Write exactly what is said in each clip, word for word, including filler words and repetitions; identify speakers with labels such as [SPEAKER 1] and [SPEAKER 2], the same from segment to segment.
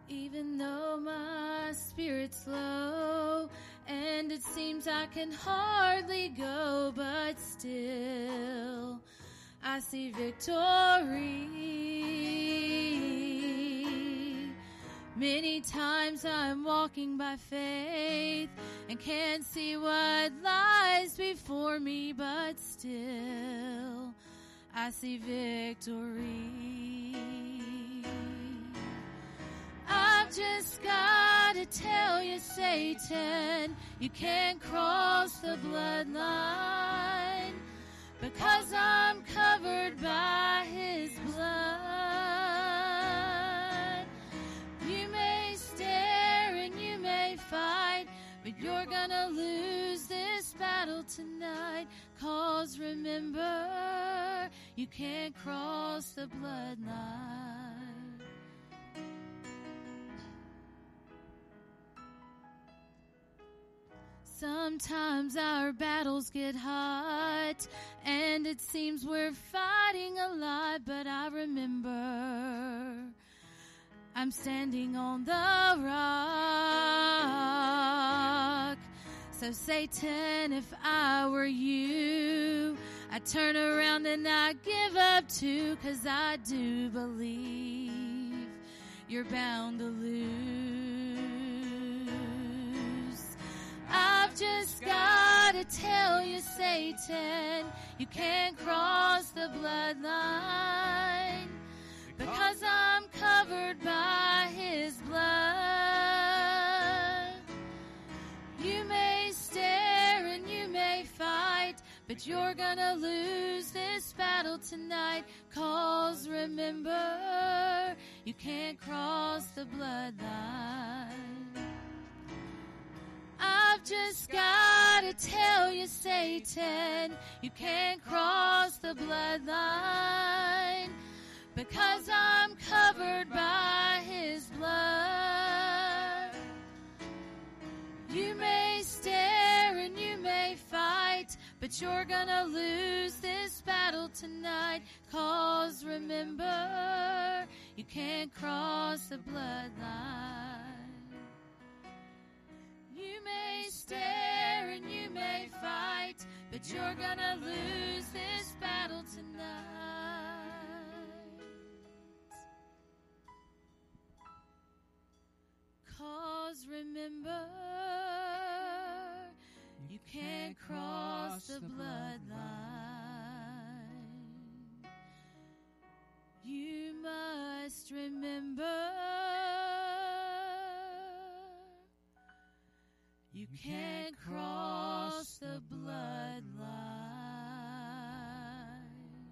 [SPEAKER 1] Even though my spirit's low and it seems I can hardly go, but still I see victory. Many times I'm walking by faith and can't see what lies before me, but still I see victory. I've just gotta tell you, Satan, you can't cross the bloodline, because I'm covered by his blood. You may stare and you may fight, but you're gonna lose this battle tonight. 'Cause remember, you can't cross the bloodline. Sometimes our battles get hot and it seems we're fighting a lot, but I remember I'm standing on the rock. So Satan, if I were you, I'd turn around and I'd give up too, 'cause I do believe you're bound to lose. I've just gotta tell you, Satan, you can't cross the bloodline, because I'm covered by his blood. You may stare and you may fight, but you're gonna lose this battle tonight. 'Cause remember, you can't cross the bloodline. I've just gotta tell you, Satan, you can't cross the bloodline, because I'm covered by his blood. You may stare and you may fight, but you're gonna lose this battle tonight. 'Cause remember, you can't cross the bloodline. You may stare and you may fight, but you're gonna lose this battle tonight. 'Cause remember, you can't cross the bloodline. You must remember, you can't cross the bloodline.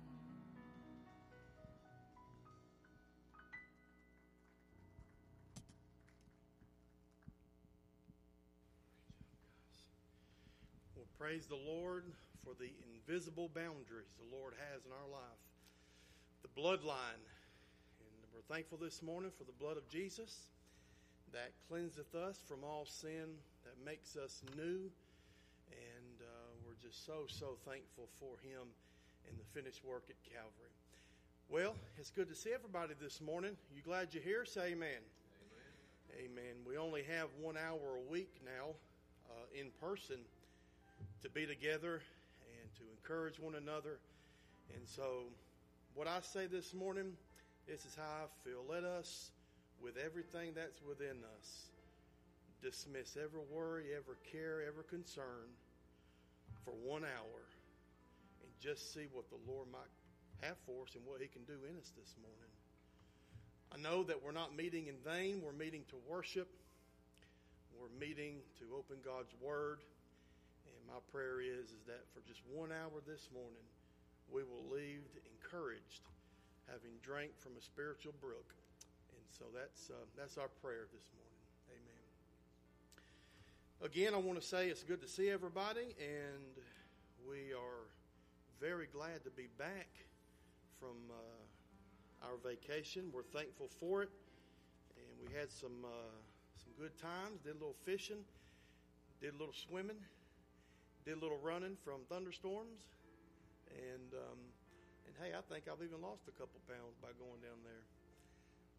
[SPEAKER 2] Well, praise the Lord for the invisible boundaries the Lord has in our life. The bloodline. And we're thankful this morning for the blood of Jesus that cleanseth us from all sin, that makes us new. And uh, we're just so, so thankful for him and the finished work at Calvary. Well, it's good to see everybody this morning. You glad you're here? Say amen. Amen. Amen. We only have one hour a week now uh, in person to be together and to encourage one another. And so what I say this morning, this is how I feel. Let us, with everything that's within us, dismiss every worry, every care, every concern for one hour and just see what the Lord might have for us and what he can do in us this morning. I know that we're not meeting in vain. We're meeting to worship. We're meeting to open God's Word. And my prayer is, is that for just one hour this morning, we will leave encouraged, having drank from a spiritual brook. And so that's uh, that's our prayer this morning. Amen. Again, I want to say it's good to see everybody, and we are very glad to be back from uh, our vacation. We're thankful for it, and we had some uh, some good times. Did a little fishing, did a little swimming, did a little running from thunderstorms, and um, and hey, I think I've even lost a couple pounds by going down there.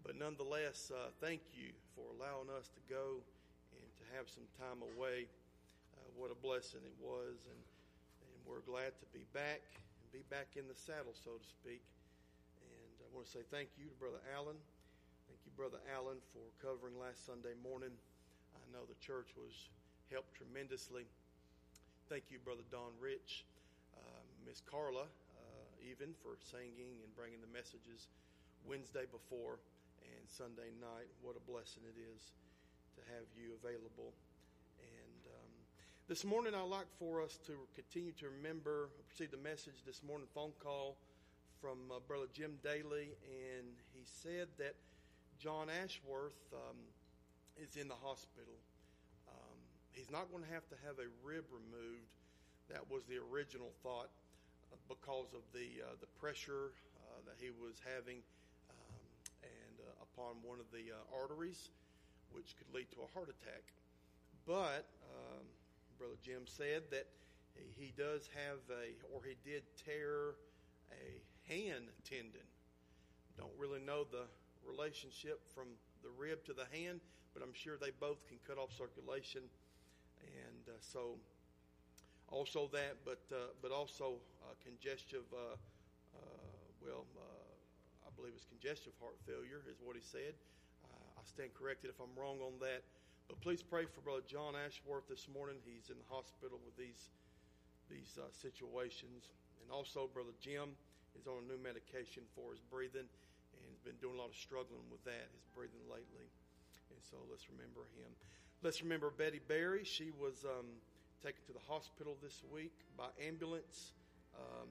[SPEAKER 2] But nonetheless, uh, thank you for allowing us to go and to have some time away. Uh, what a blessing it was. And, and we're glad to be back and be back in the saddle, so to speak. And I want to say thank you to Brother Allen. Thank you, Brother Allen, for covering last Sunday morning. I know the church was helped tremendously. Thank you, Brother Don Rich, uh, Miss Carla, uh, even for singing and bringing the messages Wednesday before and Sunday night. What a blessing it is to have you available. And um, this morning I'd like for us to continue to remember, receive the message this morning, phone call from uh, Brother Jim Daly, and he said that John Ashworth um, is in the hospital. Um, he's not going to have to have a rib removed. That was the original thought uh, because of the uh, the pressure uh, that he was having um, and uh, upon one of the uh, arteries, which could lead to a heart attack. But um, Brother Jim said that he does have a, or he did tear a hand tendon. Don't really know the relationship from the rib to the hand, but I'm sure they both can cut off circulation. And uh, so also that, but uh, but also uh, congestive, uh, uh, well, uh, I believe it's congestive heart failure is what he said. Uh, I stand corrected if I'm wrong on that. But please pray for Brother John Ashworth this morning. He's in the hospital with these these uh, situations. And also Brother Jim is on a new medication for his breathing and has been doing a lot of struggling with that, his breathing lately. And so let's remember him. Let's remember Betty Berry. She was um, taken to the hospital this week by ambulance. Um,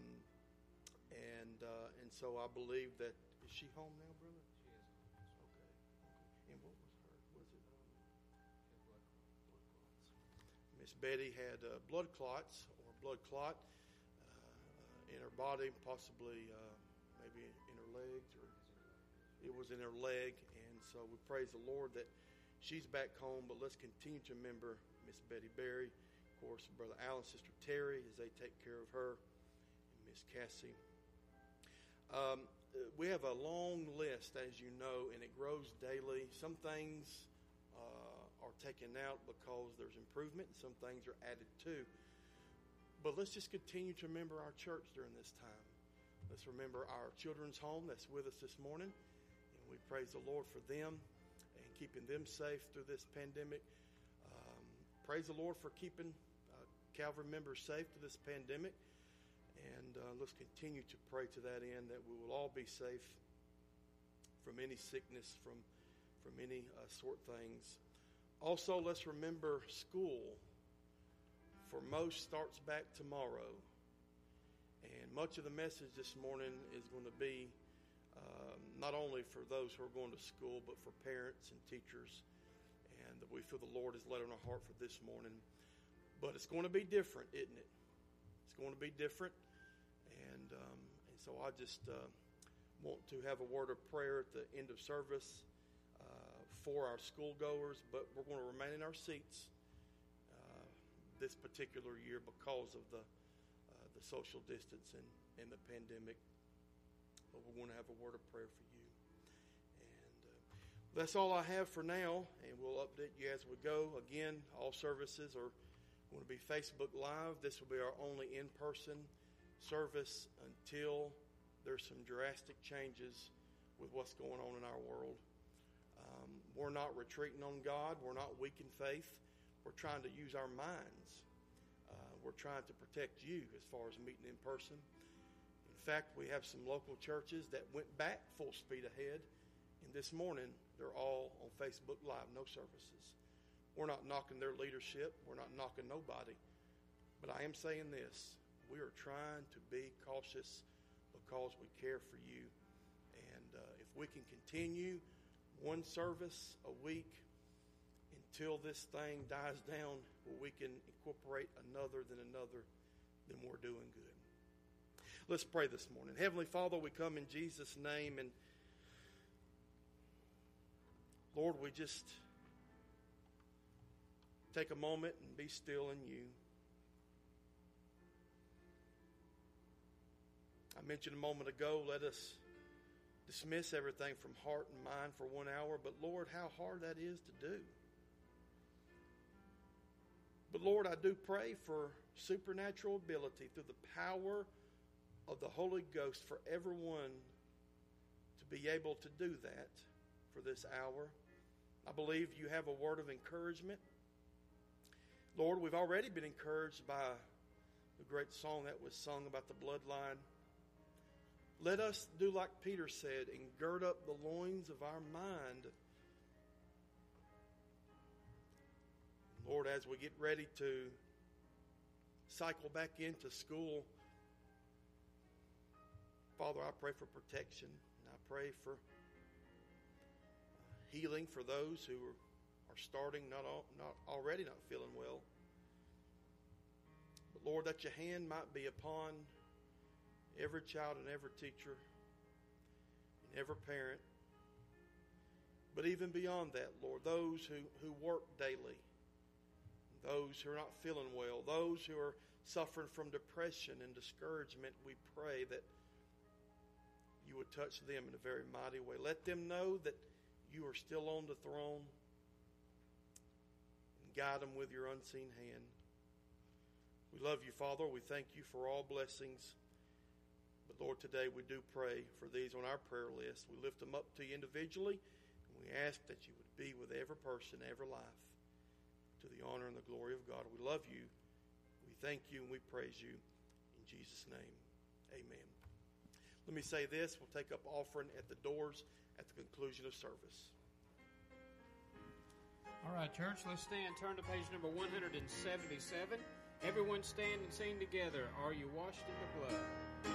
[SPEAKER 2] and uh, and so I believe that, is she home now, brother?
[SPEAKER 3] She is.
[SPEAKER 2] Okay. Okay. And what was her? Was it um,
[SPEAKER 3] Blood clots.
[SPEAKER 2] Miss Betty had uh, blood clots or blood clot uh, in her body, possibly uh, maybe in her legs, or it was in her leg. And so we praise the Lord that she's back home. But let's continue to remember Miss Betty Berry, of course, Brother Allen, Sister Terry, as they take care of her, and Miss Cassie. Um, we have a long list, as you know, and it grows daily. Some things uh, are taken out because there's improvement, and some things are added to. But let's just continue to remember our church during this time. Let's remember our children's home that's with us this morning, and we praise the Lord for them and keeping them safe through this pandemic. Um, praise the Lord for keeping uh, Calvary members safe through this pandemic. And uh, let's continue to pray to that end that we will all be safe from any sickness, from from any uh, sort things. Also, let's remember school. For most, starts back tomorrow. And much of the message this morning is going to be um, not only for those who are going to school, but for parents and teachers. And that we feel the Lord has laid on our heart for this morning. But it's going to be different, isn't it? It's going to be different. And, um, and so I just uh, want to have a word of prayer at the end of service uh, for our schoolgoers, but we're going to remain in our seats uh, this particular year because of the uh, the social distancing and the pandemic. But we're going to have a word of prayer for you. And uh, that's all I have for now, and we'll update you as we go. Again, all services are going to be Facebook Live. This will be our only in-person service until there's some drastic changes with what's going on in our world. Um, we're not retreating on God. We're not weak in faith. We're trying to use our minds. Uh, we're trying to protect you as far as meeting in person. In fact, we have some local churches that went back full speed ahead, and this morning they're all on Facebook Live, no services. We're not knocking their leadership. We're not knocking nobody. But I am saying this. We are trying to be cautious because we care for you. And uh, if we can continue one service a week until this thing dies down, where we can incorporate another than another, then we're doing good. Let's pray this morning. Heavenly Father, we come in Jesus' name. And Lord, we just take a moment and be still in you. I mentioned a moment ago, let us dismiss everything from heart and mind for one hour, but Lord, how hard that is to do. But Lord, I do pray for supernatural ability through the power of the Holy Ghost for everyone to be able to do that for this hour. I believe you have a word of encouragement. Lord, we've already been encouraged by the great song that was sung about the bloodline. Let us do like Peter said and gird up the loins of our mind. Lord, as we get ready to cycle back into school, Father, I pray for protection. And I pray for healing for those who are, are starting, not, all, not already not feeling well. But Lord, that your hand might be upon every child and every teacher and every parent. But even beyond that, Lord, those who, who work daily, those who are not feeling well, those who are suffering from depression and discouragement, we pray that you would touch them in a very mighty way. Let them know that you are still on the throne, and guide them with your unseen hand. We love you, Father. We thank you for all blessings. But Lord, today we do pray for these on our prayer list. We lift them up to you individually, and we ask that you would be with every person, every life, to the honor and the glory of God. We love you. We thank you and we praise you. In Jesus' name, amen. Let me say this. We'll take up offering at the doors at the conclusion of service.
[SPEAKER 4] All right, church, let's stand. Turn to page number one seventy-seven. Everyone stand and sing together. Are you washed in the blood?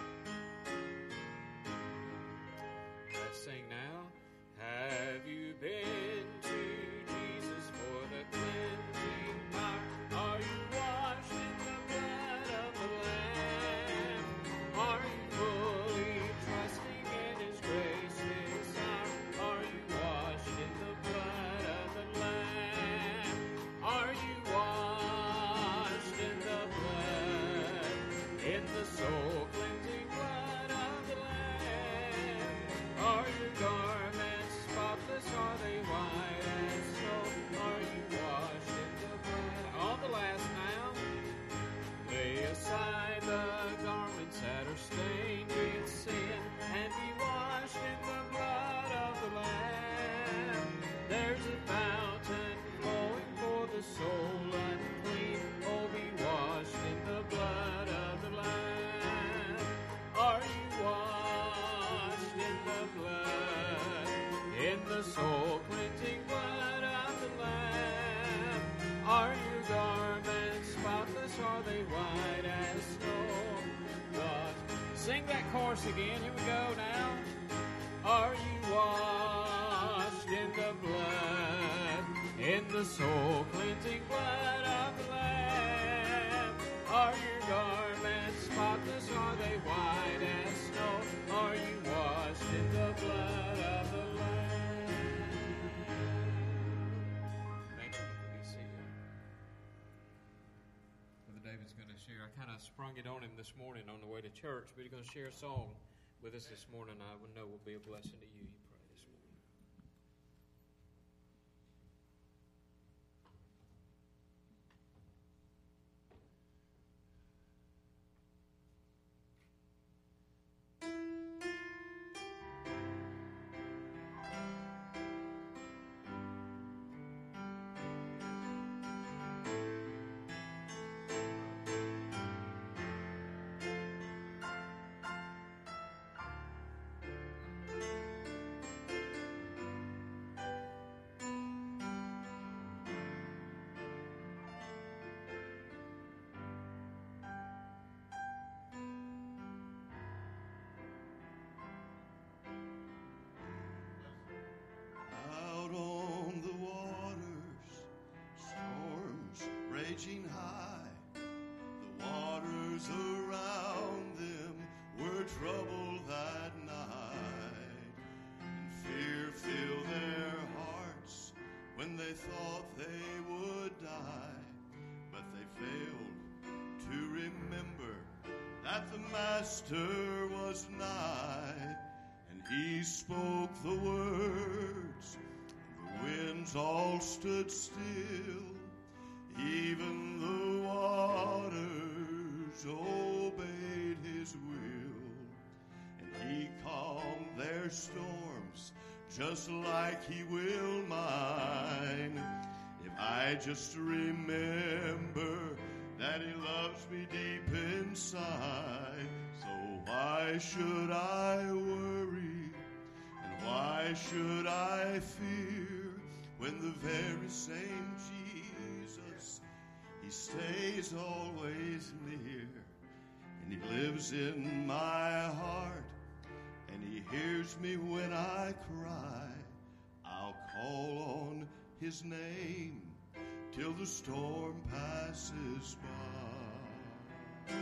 [SPEAKER 4] Let's sing now. Have you been to Jesus for the cleansing power? Are you washed in the blood of the Lamb? Are you fully trusting in His grace this hour? Are you washed in the blood of the Lamb? Are you washed in the blood, in the soul cleansing blood of the Lamb? Are your garments spotless? Are they white as snow? Are you washed in the blood? On the last now. Lay aside the garments that are stained with sin, and be washed in the blood of the Lamb. There's a fountain flowing for the soul unclean. Oh, be washed in the blood of the Lamb. Are you washed in the blood, in the soul cleansing blood of the Lamb? Are your garments spotless? Are they white as snow? God, sing that chorus again. Here we go now. Are you washed in the blood, in the soul cleansing blood of the Lamb? Are your garments spotless? Are they white as snow? Are you washed in the blood of the Lamb? Thank you. Be seated. Brother David's going to share. I kind of sprung it on him this morning on the way to church, but he's going to share a song with us this morning. I would know will be a blessing to you. You pray this morning.
[SPEAKER 5] Out on the waters, storms raging high, the waters around them were troubled that night, and fear filled their hearts when they thought they would die, but they failed to remember that the Master was nigh, and He spoke the words, the winds all stood still, even the waters obeyed his will, and he calmed their storms just like he will mine. If I just remember that he loves me deep inside, so why should I worry? Why should I fear when the very same Jesus, he stays always near, and he lives in my heart, and he hears me when I cry. I'll call on his name till the storm passes by.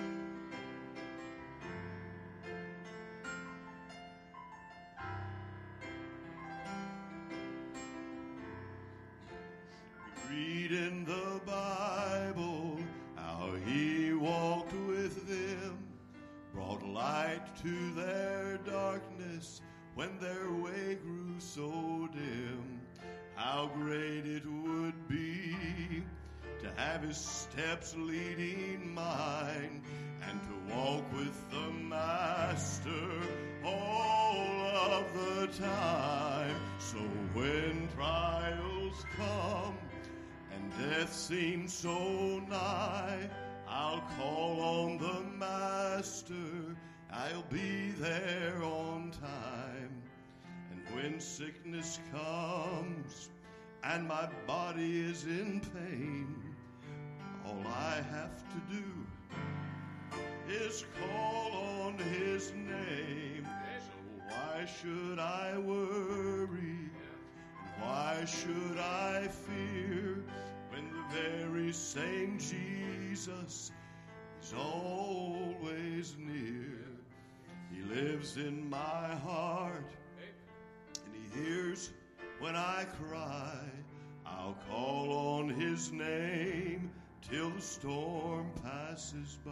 [SPEAKER 5] Read in the Bible how he walked with them, brought light to their darkness when their way grew so dim. How great it would be to have his steps leading mine, and to walk with the Master all of the time. So when trials come and death seems so nigh, I'll call on the Master, I'll be there on time. And when sickness comes and my body is in pain, all I have to do is call on his name. So why should I worry? Why should I fear when the very same Jesus is always near? He lives in my heart, and he hears when I cry. I'll call on his name till the storm passes by.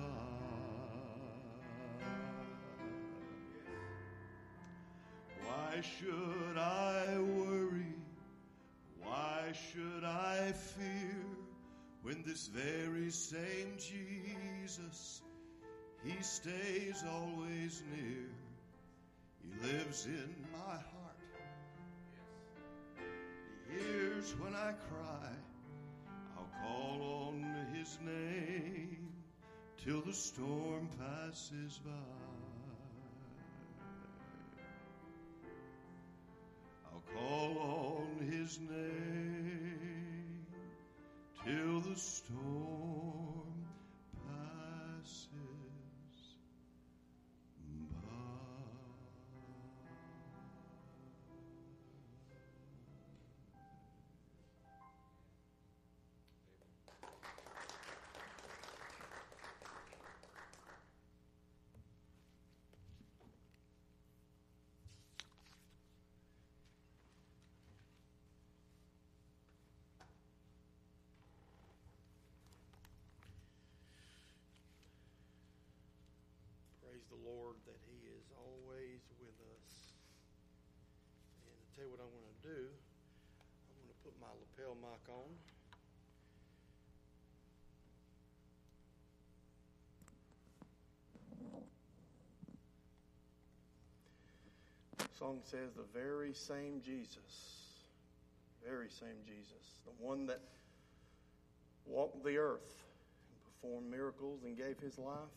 [SPEAKER 5] Why should I worry? Why should I fear when this very same Jesus, he stays always near? He lives in my heart. He hears when I cry. I'll call on his name till the storm passes by. I'll call on his name till the storm passes by.
[SPEAKER 2] Praise the Lord that he is always with us. And I'll tell you what I'm going to do. I'm going to put my lapel mic on. The song says, the very same Jesus, very same Jesus, the one that walked the earth and performed miracles and gave his life,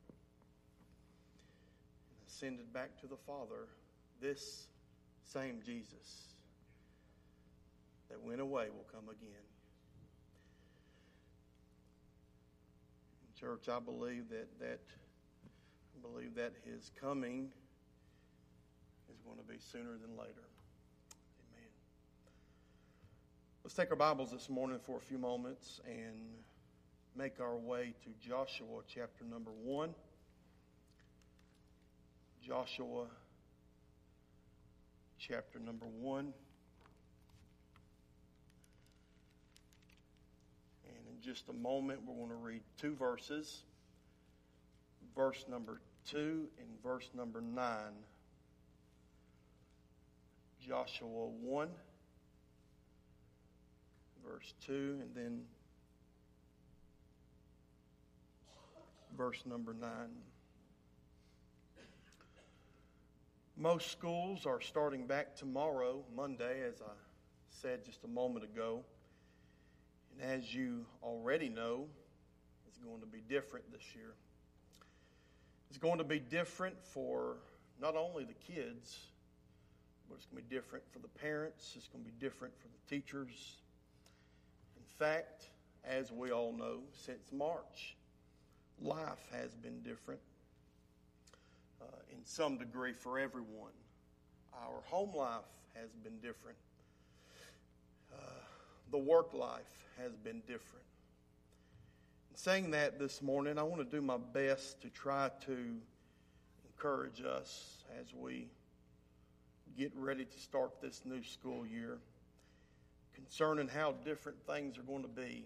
[SPEAKER 2] ascended back to the Father, this same Jesus that went away will come again. In church, I believe that that I believe that his coming is going to be sooner than later. Amen. Let's take our Bibles this morning for a few moments and make our way to Joshua chapter number one. Joshua chapter number one. And in just a moment, we're going to read two verses. Verse number two and verse number nine Joshua one, verse two, and then verse number nine. Most schools are starting back tomorrow, Monday, as I said just a moment ago. And as you already know, it's going to be different this year. It's going to be different for not only the kids, but it's going to be different for the parents. It's going to be different for the teachers. In fact, as we all know, since March, life has been different uh, in some degree for everyone. Our home life has been different. Uh, the work life has been different. In saying that this morning, I want to do my best to try to encourage us as we get ready to start this new school year concerning how different things are going to be.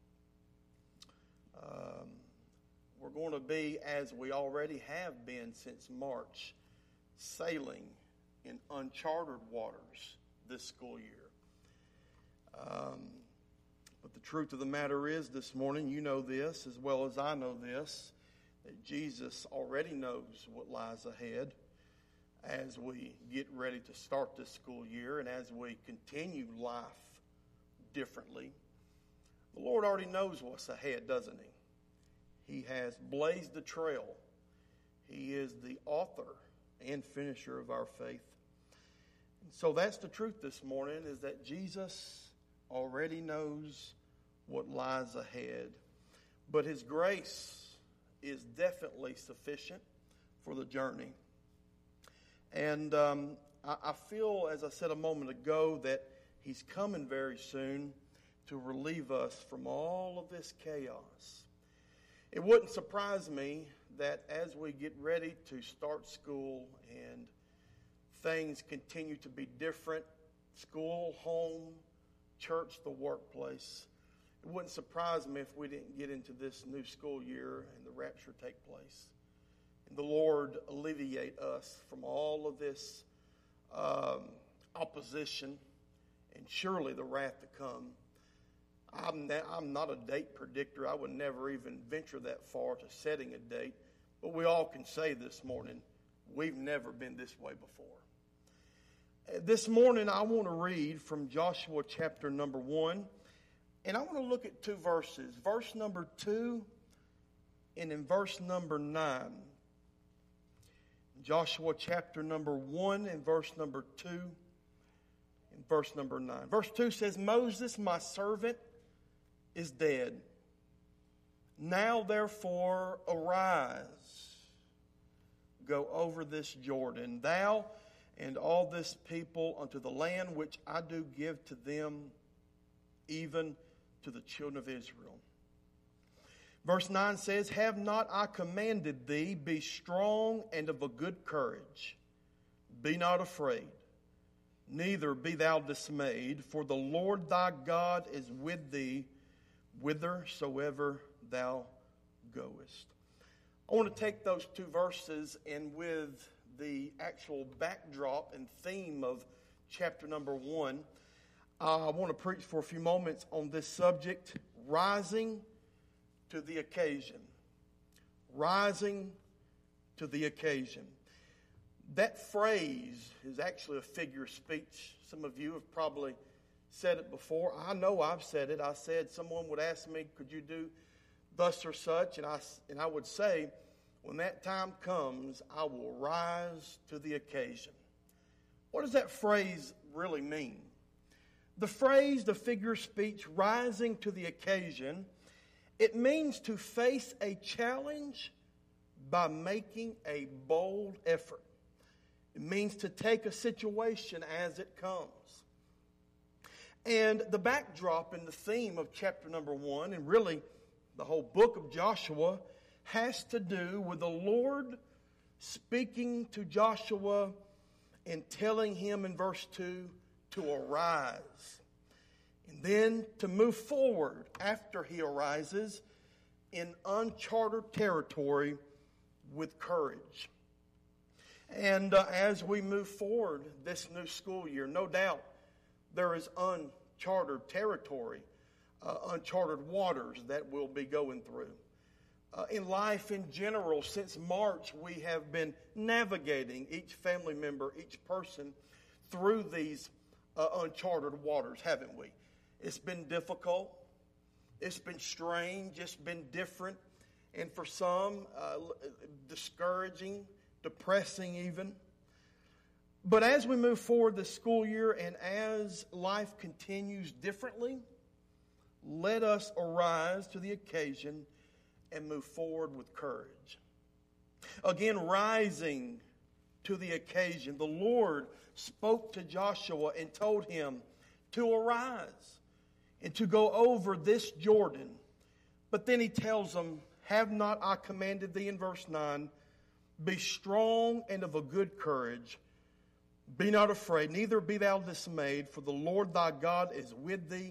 [SPEAKER 2] Um, we're going to be, as we already have been since March, sailing in uncharted waters this school year. Um, but the truth of the matter is this morning, you know this as well as I know this, that Jesus already knows what lies ahead as we get ready to start this school year and as we continue life differently. The Lord already knows what's ahead, doesn't He? He has blazed the trail. He is the author and finisher of our faith. And so that's the truth this morning, is that Jesus already knows what lies ahead. But His grace is definitely sufficient for the journey. And um, I, I feel, as I said a moment ago, that He's coming very soon to relieve us from all of this chaos. It wouldn't surprise me that as we get ready to start school and things continue to be different, school, home, church, the workplace, it wouldn't surprise me if we didn't get into this new school year and the rapture take place. And the Lord alleviate us from all of this um, opposition and surely the wrath to come. I'm, na- I'm not a date predictor. I would never even venture that far to setting a date. But we all can say this morning, we've never been this way before. Uh, this morning, I want to read from Joshua chapter number one. And I want to look at two verses. Verse number two and in verse number nine. Joshua chapter number one and verse number two and verse number nine. Verse two says, Moses, my servant, is dead. Now therefore arise, go over this Jordan, thou and all this people, unto the land which I do give to them, even to the children of Israel. Verse nine says, Have not I commanded thee, be strong and of a good courage. Be not afraid, neither be thou dismayed, for the Lord thy God is with thee, whithersoever thou goest. I want to take those two verses and with the actual backdrop and theme of chapter number one, uh, I want to preach for a few moments on this subject, rising to the occasion. Rising to the occasion. That phrase is actually a figure of speech. Some of you have probably said it before. I know I've said it. I said someone would ask me, could you do thus or such? And I, and I would say, when that time comes, I will rise to the occasion. What does that phrase really mean? The phrase, the figure of speech, rising to the occasion, it means to face a challenge by making a bold effort. It means to take a situation as it comes. And the backdrop and the theme of chapter number one, and really the whole book of Joshua, has to do with the Lord speaking to Joshua and telling him in verse two to arise. And then to move forward after he arises in uncharted territory with courage. And uh, as we move forward this new school year, no doubt there is uncharted territory, uh, uncharted waters that we'll be going through. Uh, in life in general, since March, we have been navigating each family member, each person through these uh, uncharted waters, haven't we? It's been difficult. It's been strange. It's been different. And for some, uh, discouraging, depressing even. But as we move forward this school year and as life continues differently, let us arise to the occasion and move forward with courage. Again, rising to the occasion, the Lord spoke to Joshua and told him to arise and to go over this Jordan. But then he tells them, have not I commanded thee, in verse nine, be strong and of a good courage. Be not afraid, neither be thou dismayed, for the Lord thy God is with thee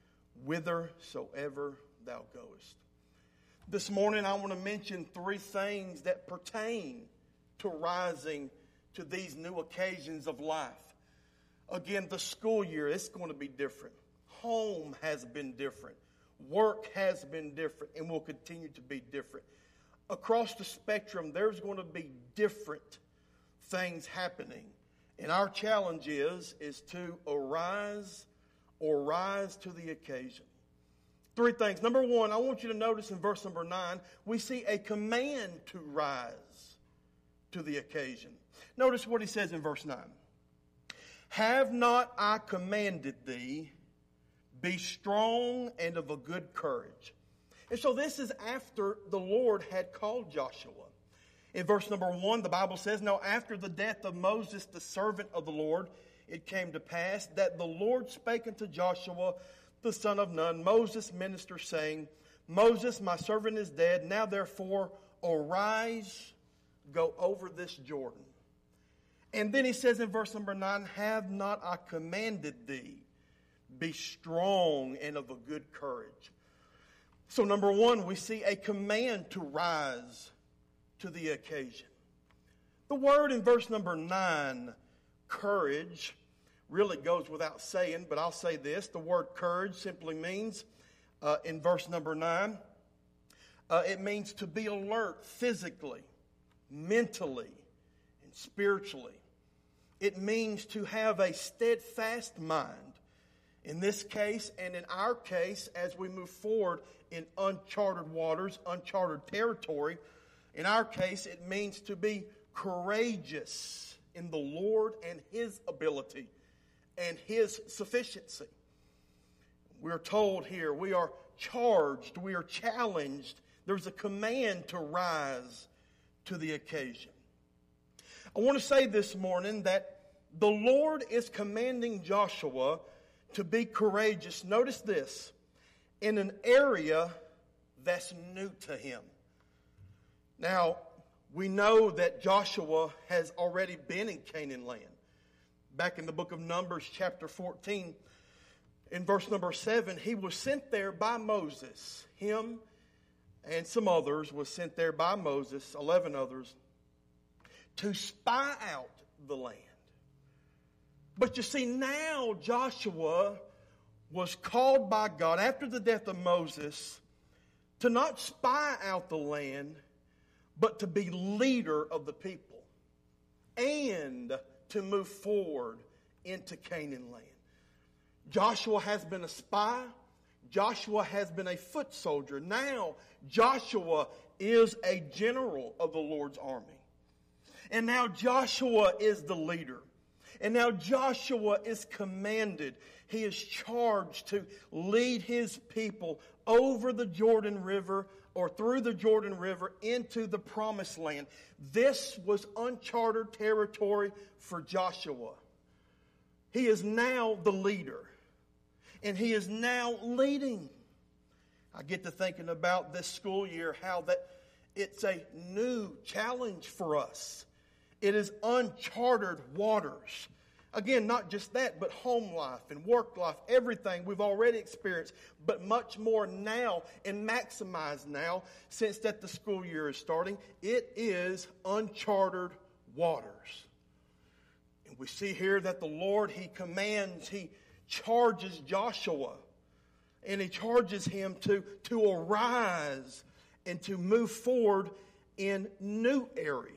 [SPEAKER 2] whithersoever thou goest. This morning I want to mention three things that pertain to rising to these new occasions of life. Again, the school year, it's going to be different. Home has been different. Work has been different and will continue to be different. Across the spectrum, there's going to be different things happening. And our challenge is, is to arise or rise to the occasion. Three things. Number one, I want you to notice in verse number nine, we see a command to rise to the occasion. Notice what he says in verse nine. Have not I commanded thee, be strong and of a good courage. And so this is after the Lord had called Joshua. In verse number one, the Bible says, now after the death of Moses, the servant of the Lord, it came to pass that the Lord spake unto Joshua, the son of Nun, Moses' minister, saying, Moses, my servant, is dead. Now therefore arise, go over this Jordan. And then he says in verse number nine, have not I commanded thee, be strong and of a good courage. So number one, we see a command to rise to the occasion. The word in verse number nine, courage, really goes without saying, but I'll say this. The word courage simply means, uh, in verse number nine, uh, it means to be alert physically, mentally, and spiritually. It means to have a steadfast mind. In this case, and in our case, as we move forward in uncharted waters, uncharted territory, in our case, it means to be courageous in the Lord and His ability and His sufficiency. We're told here, we are charged, we are challenged. There's a command to rise to the occasion. I want to say this morning that the Lord is commanding Joshua to be courageous. Notice this, in an area that's new to him. Now, we know that Joshua has already been in Canaan land. Back in the book of Numbers, chapter fourteen, in verse number seven, he was sent there by Moses. Him and some others was sent there by Moses, eleven others, to spy out the land. But you see, now Joshua was called by God after the death of Moses to not spy out the land, but to be leader of the people and to move forward into Canaan land. Joshua has been a spy. Joshua has been a foot soldier. Now Joshua is a general of the Lord's army. And now Joshua is the leader. And now Joshua is commanded. He is charged to lead his people over the Jordan River or through the Jordan River into the promised land. This was uncharted territory for Joshua. He is now the leader. And he is now leading. I get to thinking about this school year, how that it's a new challenge for us. It is uncharted waters. Again, not just that, but home life and work life, everything we've already experienced, but much more now and maximized now since that the school year is starting. It is uncharted waters. And we see here that the Lord, He commands, He charges Joshua, and He charges him to, to arise and to move forward in new areas.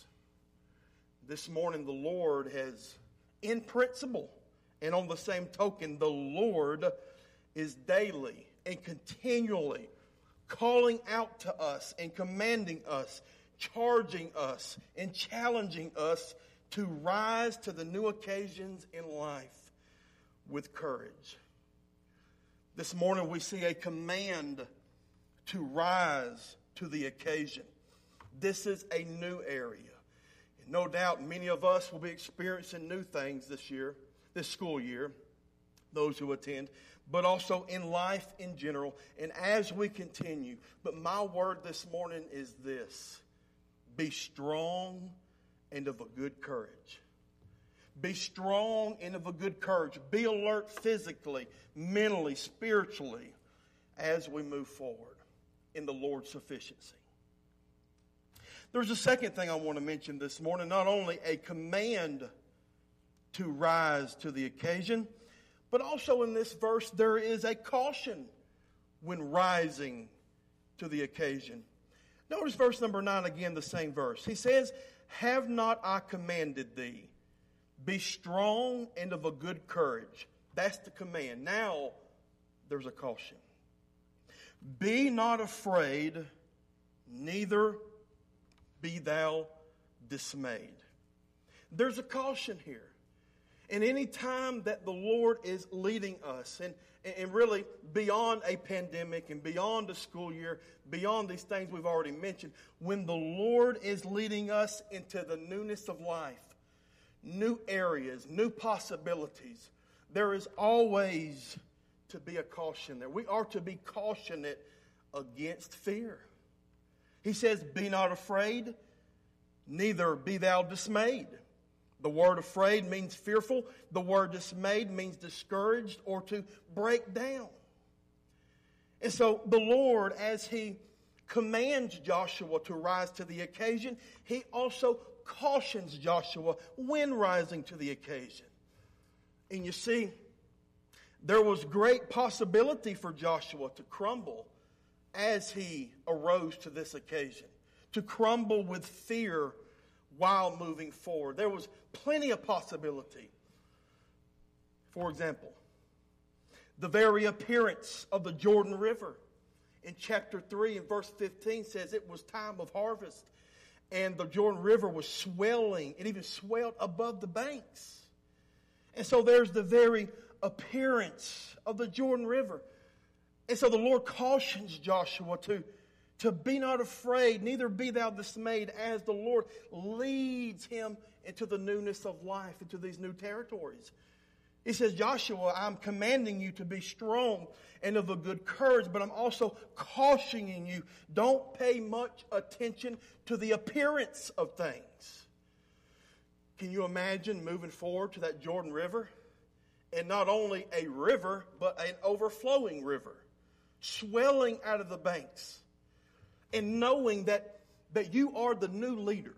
[SPEAKER 2] This morning the Lord has, in principle, and on the same token, the Lord is daily and continually calling out to us and commanding us, charging us and challenging us to rise to the new occasions in life with courage. This morning we see a command to rise to the occasion. This is a new area. And no doubt many of us will be experiencing new things this year, this school year, those who attend, but also in life in general. And as we continue, but my word this morning is this: be strong and of a good courage. Be strong and of a good courage. Be alert physically, mentally, spiritually, as we move forward in the Lord's sufficiency. There's a second thing I want to mention this morning. Not only a command to rise to the occasion, but also in this verse there is a caution when rising to the occasion. Notice verse number nine again, the same verse. He says, "Have not I commanded thee? Be strong and of a good courage." That's the command. Now there's a caution. "Be not afraid, neither be thou dismayed." There's a caution here. And any time that the Lord is leading us, and, and really beyond a pandemic and beyond a school year, beyond these things we've already mentioned, when the Lord is leading us into the newness of life, new areas, new possibilities, there is always to be a caution there. We are to be cautionate against fear. He says, "Be not afraid, neither be thou dismayed." The word afraid means fearful. The word dismayed means discouraged or to break down. And so the Lord, as He commands Joshua to rise to the occasion, He also cautions Joshua when rising to the occasion. And you see, there was great possibility for Joshua to crumble as he arose to this occasion, to crumble with fear while moving forward. There was plenty of possibility. For example, the very appearance of the Jordan River in chapter three and verse fifteen says it was time of harvest, and the Jordan River was swelling. It even swelled above the banks. And so there's the very appearance of the Jordan River. And so the Lord cautions Joshua to, to be not afraid, neither be thou dismayed, as the Lord leads him into the newness of life, into these new territories. He says, "Joshua, I'm commanding you to be strong and of a good courage, but I'm also cautioning you, don't pay much attention to the appearance of things." Can you imagine moving forward to that Jordan River? And not only a river, but an overflowing river, swelling out of the banks. And knowing that, that you are the new leader.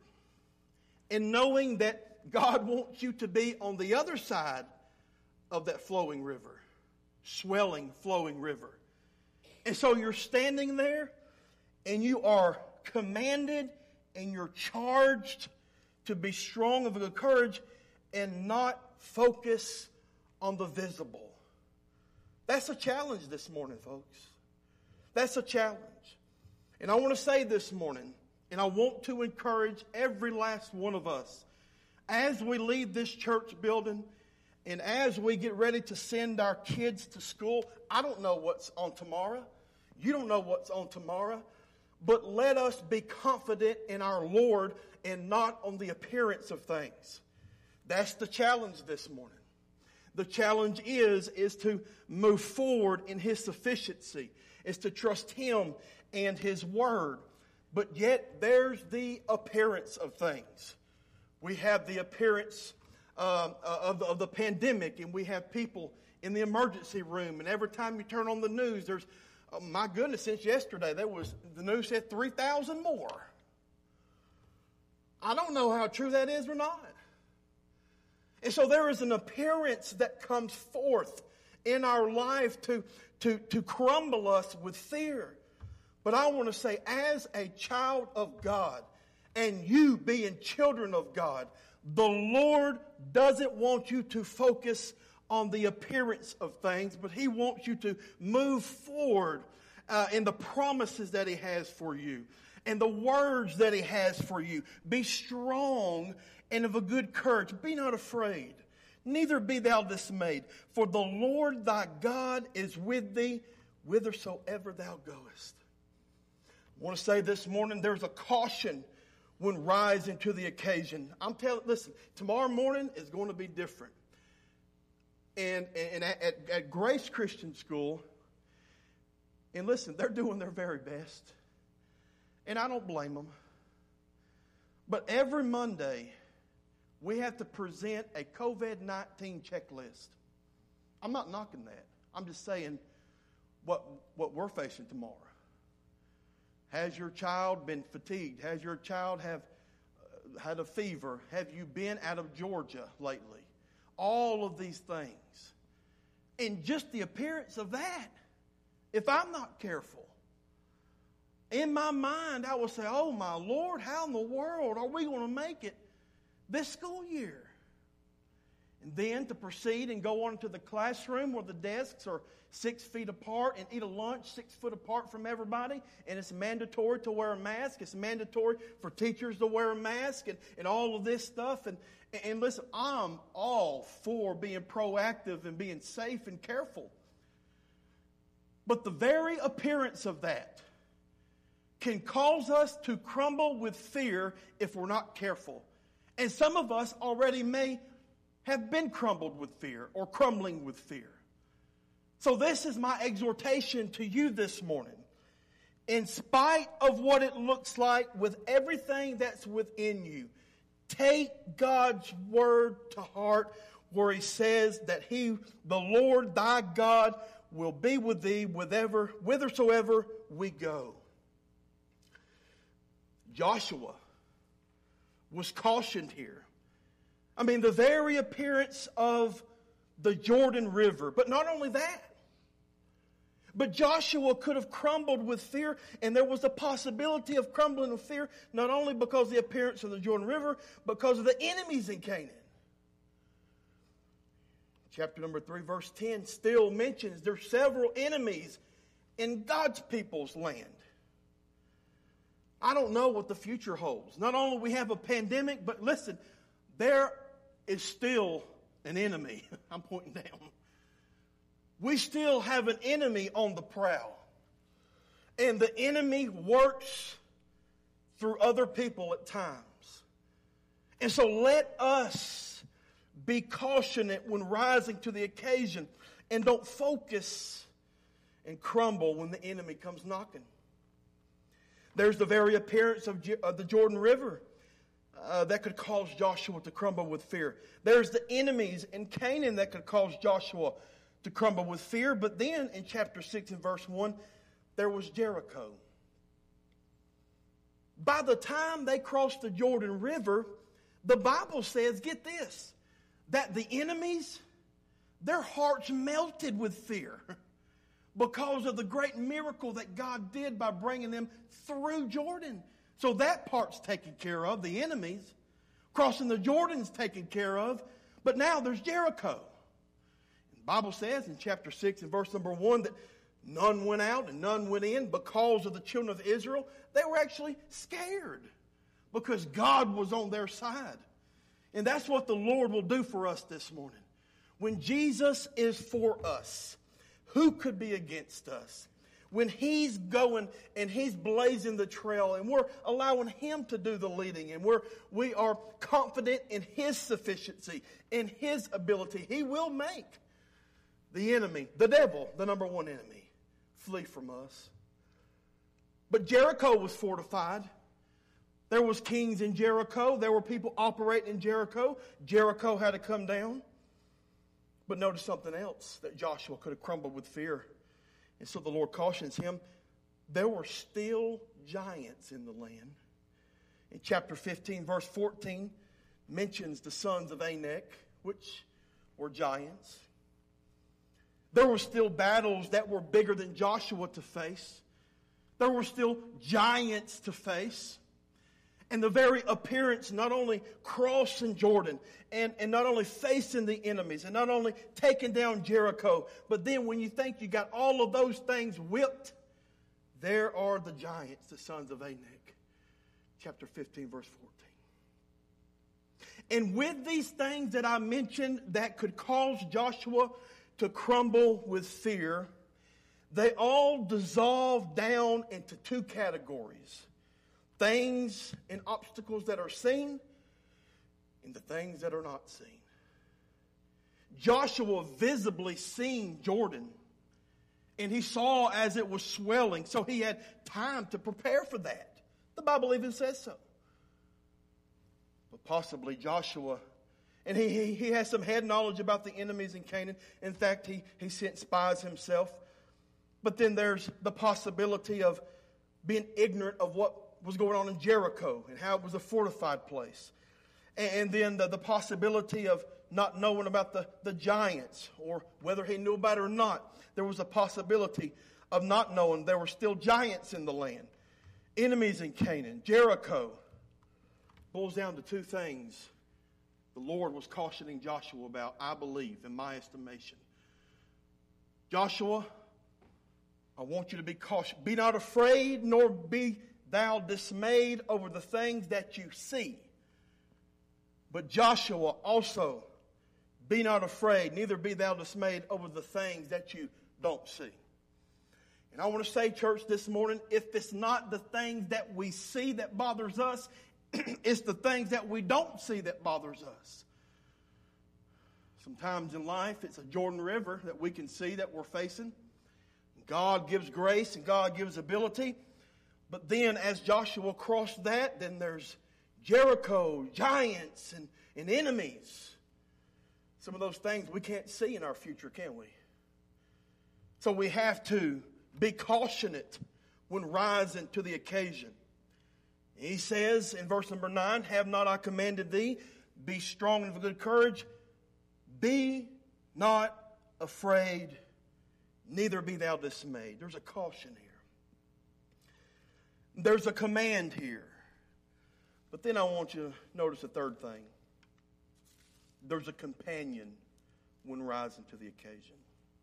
[SPEAKER 2] And knowing that God wants you to be on the other side of that flowing river. Swelling, flowing river. And so you're standing there and you are commanded and you're charged to be strong of good courage and not focus on the visible. That's a challenge this morning, folks. That's a challenge. And I want to say this morning, and I want to encourage every last one of us, as we leave this church building and as we get ready to send our kids to school, I don't know what's on tomorrow. You don't know what's on tomorrow. But let us be confident in our Lord and not on the appearance of things. That's the challenge this morning. The challenge is, is to move forward in His sufficiency, is to trust Him and His Word. But yet there's the appearance of things. We have the appearance um, of, of the pandemic, and we have people in the emergency room, and every time you turn on the news, there's, oh my goodness, since yesterday, there was, the news said three thousand more. I don't know how true that is or not. And so there is an appearance that comes forth in our life to, to, to crumble us with fear. But I want to say, as a child of God, and you being children of God, the Lord doesn't want you to focus on the appearance of things, but He wants you to move forward uh, in the promises that He has for you and the words that He has for you. Be strong and of a good courage. Be not afraid, neither be thou dismayed, for the Lord thy God is with thee whithersoever thou goest. I want to say this morning, there's a caution when rising to the occasion. I'm telling, listen, tomorrow morning is going to be different. And, and at, at, at Grace Christian School, and listen, they're doing their very best. And I don't blame them. But every Monday, we have to present a covid nineteen checklist. I'm not knocking that. I'm just saying what, what we're facing tomorrow. Has your child been fatigued? Has your child have uh, had a fever? Have you been out of Georgia lately? All of these things. And just the appearance of that, if I'm not careful, in my mind I will say, oh my Lord, how in the world are we going to make it this school year? And then to proceed and go on to the classroom where the desks are six feet apart and eat a lunch six foot apart from everybody. And it's mandatory to wear a mask. It's mandatory for teachers to wear a mask and, and all of this stuff. And, and listen, I'm all for being proactive and being safe and careful. But the very appearance of that can cause us to crumble with fear if we're not careful. And some of us already may have been crumbled with fear or crumbling with fear. So this is my exhortation to you this morning. In spite of what it looks like, with everything that's within you, take God's word to heart where He says that He, the Lord thy God, will be with thee whither, whithersoever we go. Joshua was cautioned here. I mean, the very appearance of the Jordan River. But not only that, but Joshua could have crumbled with fear, and there was a possibility of crumbling with fear, not only because of the appearance of the Jordan River, but because of the enemies in Canaan. Chapter number three, verse ten, still mentions there's several enemies in God's people's land. I don't know what the future holds. Not only we have a pandemic, but listen, there is still an enemy. I'm pointing down. We still have an enemy on the prowl. And the enemy works through other people at times. And so let us be cautionate when rising to the occasion, and don't focus and crumble when the enemy comes knocking. There's the very appearance of, of the Jordan River uh, that could cause Joshua to crumble with fear. There's the enemies in Canaan that could cause Joshua to crumble with fear. But then in chapter six and verse one, there was Jericho. By the time they crossed the Jordan River, the Bible says, get this, that the enemies, their hearts melted with fear because of the great miracle that God did by bringing them through Jordan. So that part's taken care of, the enemies. Crossing the Jordan's taken care of. But now there's Jericho. The Bible says in chapter six and verse number one that none went out and none went in because of the children of Israel. They were actually scared because God was on their side. And that's what the Lord will do for us this morning. When Jesus is for us, who could be against us? When He's going and He's blazing the trail and we're allowing Him to do the leading and we're, we are confident in His sufficiency, in His ability, He will make the enemy, the devil, the number one enemy, flee from us. But Jericho was fortified. There was kings in Jericho. There were people operating in Jericho. Jericho had to come down. But notice something else, that Joshua could have crumbled with fear. And so the Lord cautions him, there were still giants in the land. in chapter fifteen, verse fourteen, mentions the sons of Anak, which were giants. There were still battles that were bigger than Joshua to face. There were still giants to face. And the very appearance, not only crossing Jordan and, and not only facing the enemies and not only taking down Jericho, but then when you think you got all of those things whipped, there are the giants, the sons of Anak. Chapter fifteen, verse fourteen. And with these things that I mentioned that could cause Joshua to crumble with fear, they all dissolve down into two categories. Things and obstacles that are seen and the things that are not seen. Joshua visibly seen Jordan, and he saw as it was swelling, so he had time to prepare for that. The Bible even says so. But possibly Joshua, and he, he, he has some head knowledge about the enemies in Canaan. In fact, he, he sent spies himself. But then there's the possibility of being ignorant of what was going on in Jericho and how it was a fortified place. And then the, the possibility of not knowing about the, the giants, or whether he knew about it or not. There was a possibility of not knowing there were still giants in the land. Enemies in Canaan, Jericho. Boils down to two things the Lord was cautioning Joshua about, I believe, in my estimation. Joshua, I want you to be cautious. Be not afraid, nor be thou dismayed over the things that you see. But Joshua also, be not afraid, neither be thou dismayed over the things that you don't see. And I want to say, church, this morning, if it's not the things that we see that bothers us, it's the things that we don't see that bothers us. Sometimes in life, it's a Jordan River that we can see that we're facing. God gives grace and God gives ability. But then as Joshua crossed that, then there's Jericho, giants, and, and enemies. Some of those things we can't see in our future, can we? So we have to be cautionate when rising to the occasion. He says in verse number nine, have not I commanded thee, be strong and of good courage, be not afraid, neither be thou dismayed. There's a caution here. There's a command here. But then I want you to notice a third thing. There's a companion when rising to the occasion.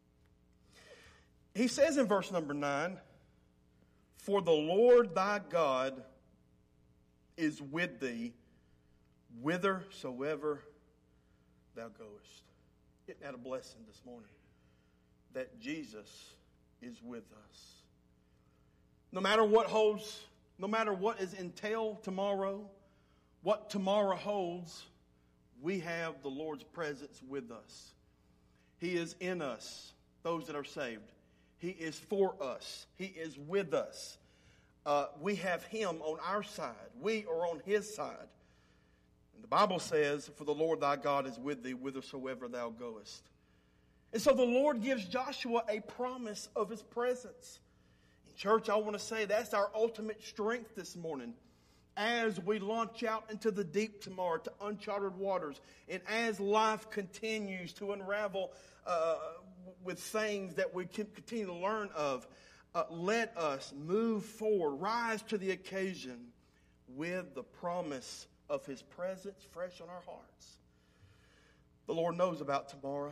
[SPEAKER 2] He says in verse number nine, for the Lord thy God is with thee whithersoever thou goest. Isn't that a blessing this morning? That Jesus is with us. No matter what holds, no matter what is entailed tomorrow, what tomorrow holds, we have the Lord's presence with us. He is in us, those that are saved. He is for us. He is with us. Uh, we have Him on our side. We are on His side. And the Bible says, for the Lord thy God is with thee whithersoever thou goest. And so the Lord gives Joshua a promise of His presence. In church, I want to say that's our ultimate strength this morning. As we launch out into the deep tomorrow to uncharted waters, and as life continues to unravel uh, with things that we can continue to learn of, uh, let us move forward, rise to the occasion with the promise of His presence fresh on our hearts. The Lord knows about tomorrow.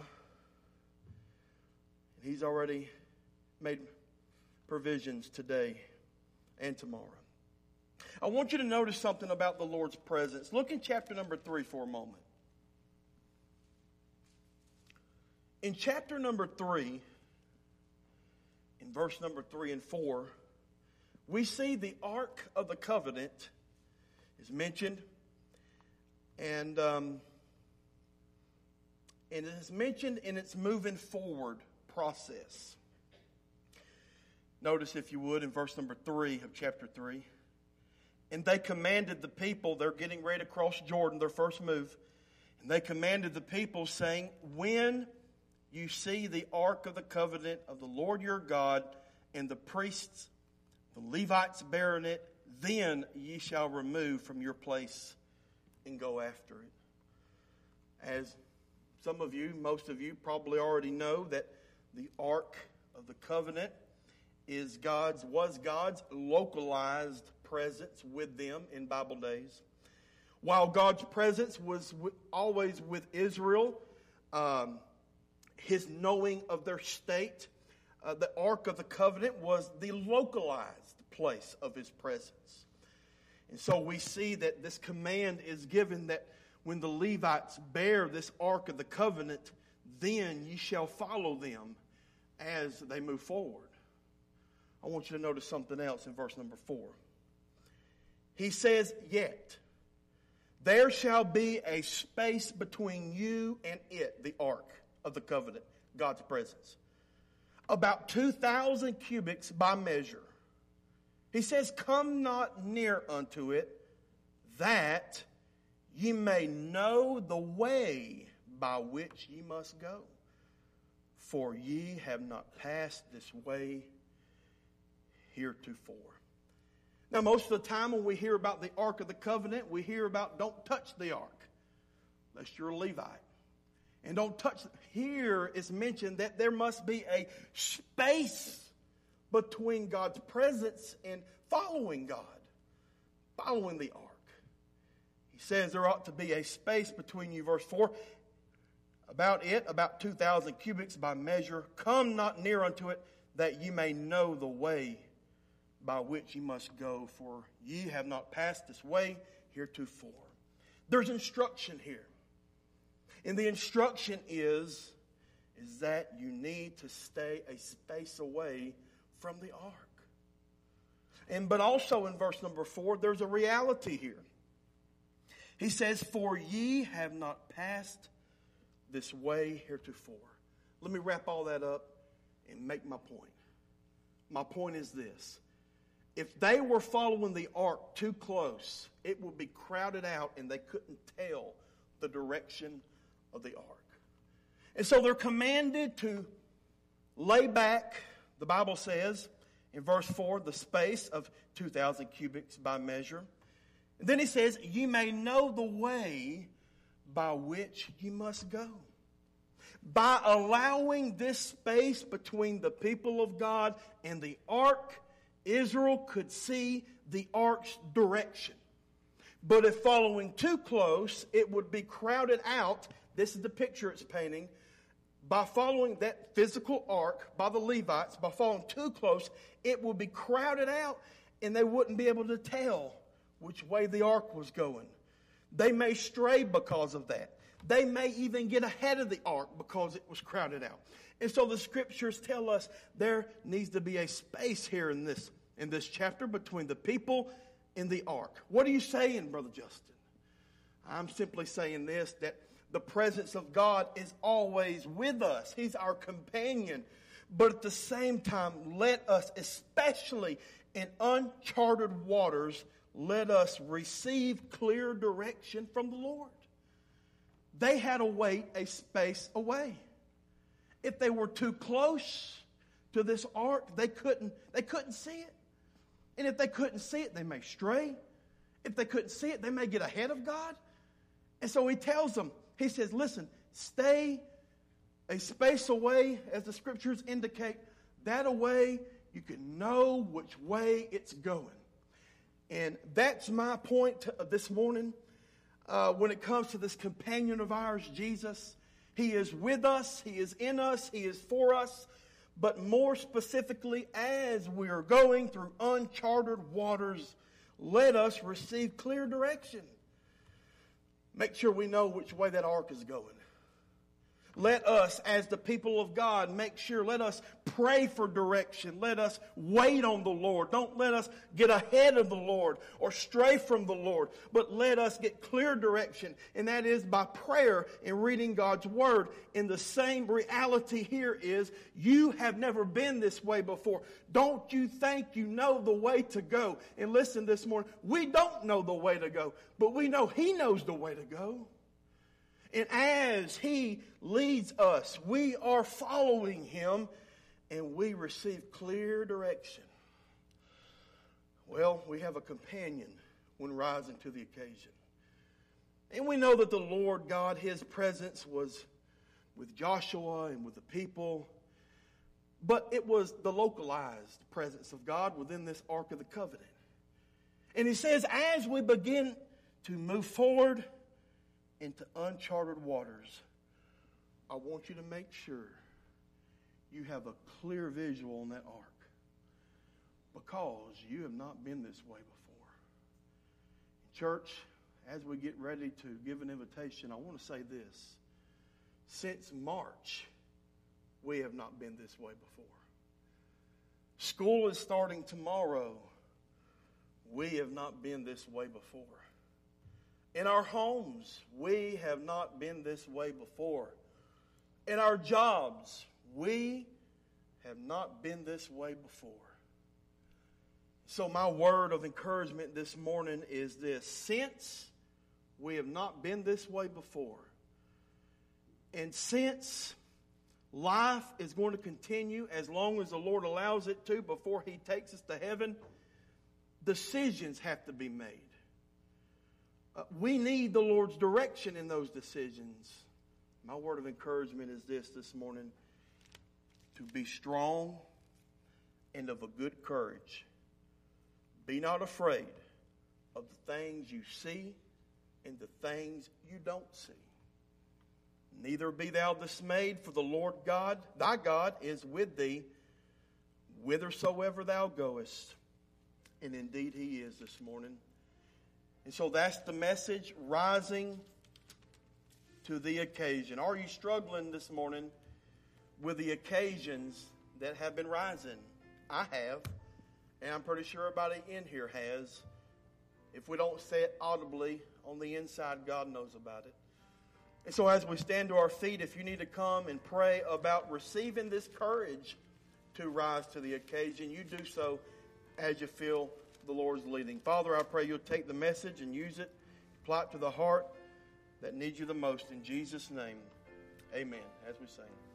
[SPEAKER 2] And He's already made provisions today and tomorrow. I want you to notice something about the Lord's presence. Look in chapter number three for a moment. In chapter number three, in verse number three and four, we see the Ark of the Covenant is mentioned. And, um, and it is mentioned in its moving forward process. Notice, if you would, in verse number three of chapter three. And they commanded the people, they're getting ready to cross Jordan, their first move. And they commanded the people, saying, when you see the ark of the covenant of the Lord your God, and the priests, the Levites bearing it, then ye shall remove from your place and go after it. As some of you, most of you probably already know, that the Ark of the Covenant is God's, was God's localized presence with them in Bible days. While God's presence was w- always with Israel, um, his knowing of their state, uh, the Ark of the Covenant was the localized place of his presence. And so we see that this command is given that when the Levites bear this Ark of the Covenant, then ye shall follow them as they move forward. I want you to notice something else in verse number four. He says, yet there shall be a space between you and it, the Ark of the Covenant, God's presence, about two thousand cubits by measure. He says, come not near unto it, that ye may know the way by which ye must go. For ye have not passed this way heretofore. Now, most of the time when we hear about the Ark of the Covenant, we hear about don't touch the Ark, unless you're a Levite. And don't touch. Here is mentioned that there must be a space between God's presence and following God, following the Ark. He says there ought to be a space between you, verse four, about it, about two thousand cubits by measure. Come not near unto it, that ye may know the way by which ye must go, for ye have not passed this way heretofore. There's instruction here. And the instruction is, is that you need to stay a space away from the ark. And but also in verse number four, there's a reality here. He says, for ye have not passed this way heretofore. Let me wrap all that up and make my point. My point is this. If they were following the ark too close, it would be crowded out and they couldn't tell the direction of the ark. And so they're commanded to lay back, the Bible says in verse four, the space of two thousand cubits by measure. And then he says, ye may know the way by which ye must go. By allowing this space between the people of God and the ark, Israel could see the ark's direction. But if following too close, it would be crowded out. This is the picture it's painting. By following that physical ark by the Levites, by following too close, it would be crowded out and they wouldn't be able to tell which way the ark was going. They may stray because of that. They may even get ahead of the ark because it was crowded out. And so the scriptures tell us there needs to be a space here in this, in this chapter between the people and the ark. What are you saying, Brother Justin? I'm simply saying this, that the presence of God is always with us. He's our companion. But at the same time, let us, especially in uncharted waters, let us receive clear direction from the Lord. They had to wait a space away. If they were too close to this ark, they couldn't, they couldn't see it. And if they couldn't see it, they may stray. If they couldn't see it, they may get ahead of God. And so he tells them, he says, listen, stay a space away, as the scriptures indicate. That away, you can know which way it's going. And that's my point this morning. Uh, when it comes to this companion of ours, Jesus, he is with us, he is in us, he is for us. But more specifically, as we are going through uncharted waters, let us receive clear direction. Make sure we know which way that ark is going. Let us, as the people of God, make sure, let us pray for direction. Let us wait on the Lord. Don't let us get ahead of the Lord or stray from the Lord, but let us get clear direction, and that is by prayer and reading God's Word. And the same reality here is, you have never been this way before. Don't you think you know the way to go? And listen this morning, we don't know the way to go, but we know He knows the way to go. And as He leads us, we are following Him, and we receive clear direction. Well, we have a companion when rising to the occasion. And we know that the Lord God, His presence was with Joshua and with the people. But it was the localized presence of God within this Ark of the Covenant. And He says, as we begin to move forward into uncharted waters, I want you to make sure you have a clear visual on that ark, because you have not been this way before. Church, as we get ready to give an invitation, I want to say this. Since March, we have not been this way before. School is starting tomorrow. We have not been this way before. In our homes, we have not been this way before. In our jobs, we have not been this way before. So my word of encouragement this morning is this. Since we have not been this way before, and since life is going to continue as long as the Lord allows it to before He takes us to heaven, decisions have to be made. Uh, we need the Lord's direction in those decisions. My word of encouragement is this this morning: to be strong and of a good courage. Be not afraid of the things you see and the things you don't see. Neither be thou dismayed, for the Lord God, thy God, is with thee whithersoever thou goest. And indeed He is this morning. And so that's the message, rising to the occasion. Are you struggling this morning with the occasions that have been rising? I have. And I'm pretty sure everybody in here has. If we don't say it audibly, on the inside, God knows about it. And so as we stand to our feet, if you need to come and pray about receiving this courage to rise to the occasion, you do so as you feel the Lord's leading. Father, I pray you'll take the message and use it, apply it to the heart that needs you the most. In Jesus' name, amen. As we sing.